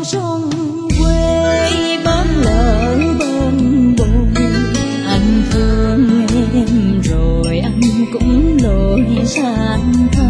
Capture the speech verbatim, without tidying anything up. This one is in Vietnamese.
sông quê bến lỡ bên bồi. Anh thương em rồi anh cũng lội sang